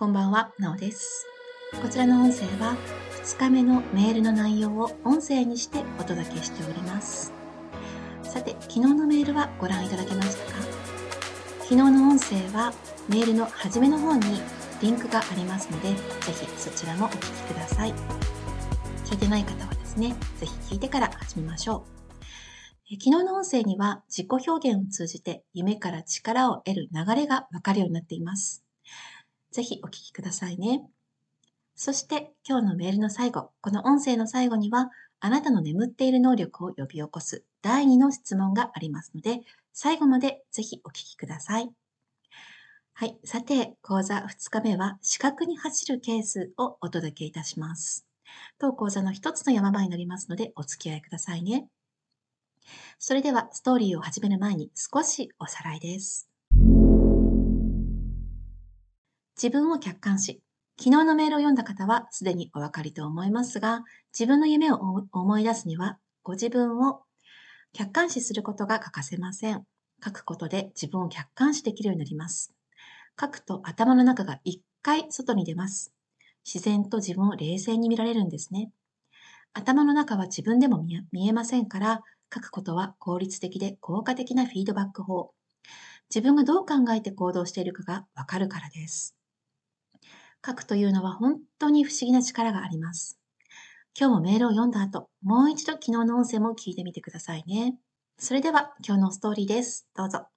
こんばんは、なおです。こちらの音声は2日目のメールの内容を音声にしてお届けしております。さて、昨日のメールはご覧いただけましたか？昨日の音声はメールの初めの方にリンクがありますので、ぜひそちらもお聞きください。聞いてない方はですね、ぜひ聞いてから始めましょう。昨日の音声には自己表現を通じて夢から力を得る流れがわかるようになっています。ぜひお聞きくださいね。そして今日のメールの最後、この音声の最後には、あなたの眠っている能力を呼び起こす第2の質問がありますので、最後までぜひお聞きください。はい。さて、講座2日目は、視覚に走るケースをお届けいたします。当講座の一つの山場になりますので、お付き合いくださいね。それでは、ストーリーを始める前に少しおさらいです。自分を客観視。昨日のメールを読んだ方はすでにお分かりと思いますが、自分の夢を思い出すには、ご自分を客観視することが欠かせません。書くことで自分を客観視できるようになります。書くと頭の中が一回外に出ます。自然と自分を冷静に見られるんですね。頭の中は自分でも見えませんから、書くことは効率的で効果的なフィードバック法。自分がどう考えて行動しているかがわかるからです。書くというのは本当に不思議な力があります。今日もメールを読んだ後、もう一度昨日の音声も聞いてみてくださいね。それでは今日のストーリーです。どうぞ。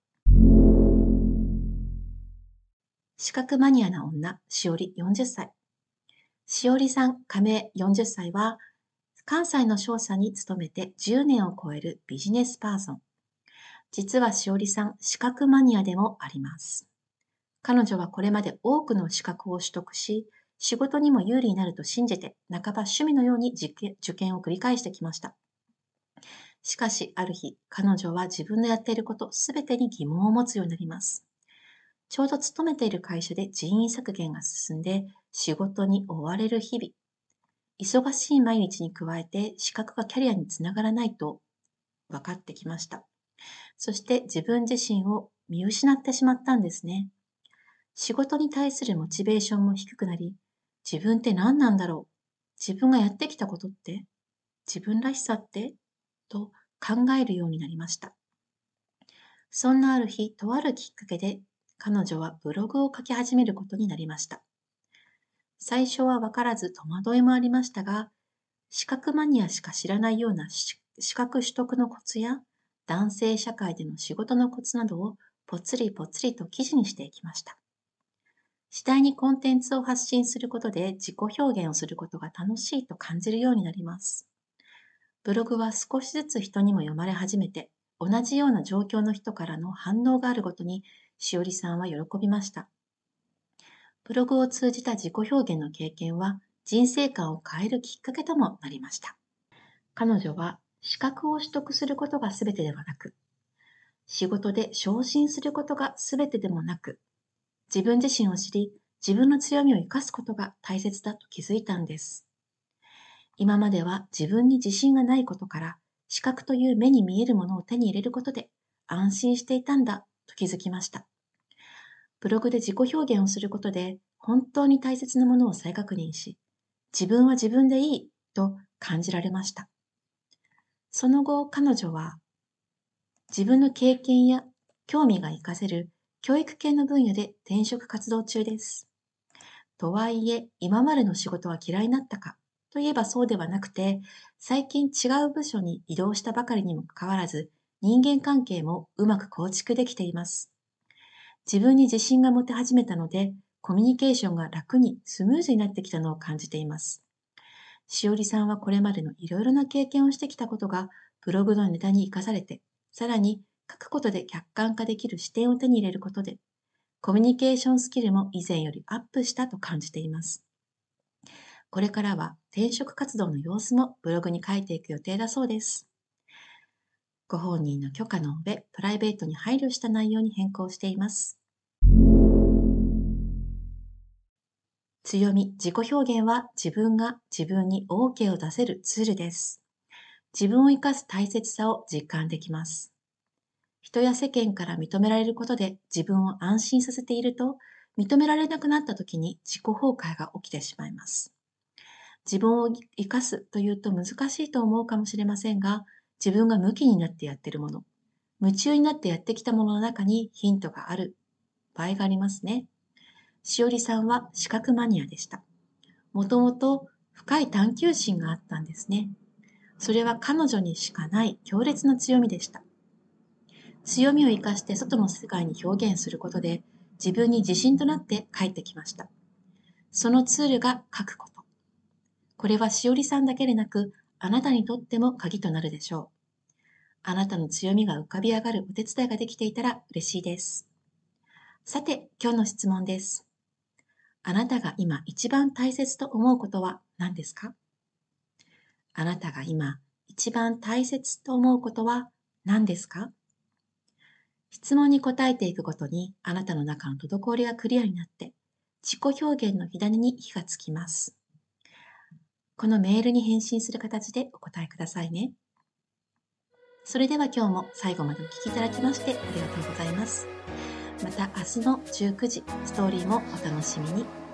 視覚マニアな女、しおり40歳。しおりさん、加盟40歳は、関西の商社に勤めて10年を超えるビジネスパーソン。実はしおりさん、視覚マニアでもあります。彼女はこれまで多くの資格を取得し、仕事にも有利になると信じて、半ば趣味のように受験を繰り返してきました。しかし、ある日、彼女は自分のやっていることすべてに疑問を持つようになります。ちょうど勤めている会社で人員削減が進んで、仕事に追われる日々。忙しい毎日に加えて、資格がキャリアにつながらないと分かってきました。そして自分自身を見失ってしまったんですね。仕事に対するモチベーションも低くなり、自分って何なんだろう、自分がやってきたことって、自分らしさってと考えるようになりました。そんなある日、とあるきっかけで彼女はブログを書き始めることになりました。最初は分からず戸惑いもありましたが、資格マニアしか知らないような資格取得のコツや男性社会での仕事のコツなどをぽつりぽつりと記事にしていきました。次第にコンテンツを発信することで自己表現をすることが楽しいと感じるようになります。ブログは少しずつ人にも読まれ始めて、同じような状況の人からの反応があるごとに、しおりさんは喜びました。ブログを通じた自己表現の経験は、人生観を変えるきっかけともなりました。彼女は、資格を取得することが全てではなく、仕事で昇進することが全てでもなく、自分自身を知り、自分の強みを生かすことが大切だと気づいたんです。今までは自分に自信がないことから、視覚という目に見えるものを手に入れることで安心していたんだと気づきました。ブログで自己表現をすることで本当に大切なものを再確認し、自分は自分でいいと感じられました。その後、彼女は自分の経験や興味が活かせる教育系の分野で転職活動中です。とはいえ、今までの仕事は嫌いになったかといえばそうではなくて、最近違う部署に移動したばかりにもかかわらず、人間関係もうまく構築できています。自分に自信が持て始めたので、コミュニケーションが楽にスムーズになってきたのを感じています。しおりさんはこれまでのいろいろな経験をしてきたことが、ブログのネタに活かされて、さらに書くことで客観化できる視点を手に入れることで、コミュニケーションスキルも以前よりアップしたと感じています。これからは転職活動の様子もブログに書いていく予定だそうです。ご本人の許可の上、プライベートに配慮した内容に変更しています。強み、自己表現は自分が自分に OK を出せるツールです。自分を生かす大切さを実感できます。人や世間から認められることで自分を安心させていると、 認められなくなった時に自己崩壊が起きてしまいます。自分を生かすというと難しいと思うかもしれませんが、自分が向きになってやっているもの、夢中になってやってきたものの中にヒントがある場合がありますね。しおりさんは視覚マニアでした。もともと深い探求心があったんですね。それは彼女にしかない強烈な強みでした。強みを生かして外の世界に表現することで、自分に自信となって帰ってきました。そのツールが書くこと。これはしおりさんだけでなく、あなたにとっても鍵となるでしょう。あなたの強みが浮かび上がるお手伝いができていたら嬉しいです。さて、今日の質問です。あなたが今一番大切と思うことは何ですか？あなたが今一番大切と思うことは何ですか？質問に答えていくごとに、あなたの中の滞りがクリアになって、自己表現の火種に火がつきます。このメールに返信する形でお答えくださいね。それでは今日も最後までお聞きいただきましてありがとうございます。また明日の19時、ストーリーもお楽しみに。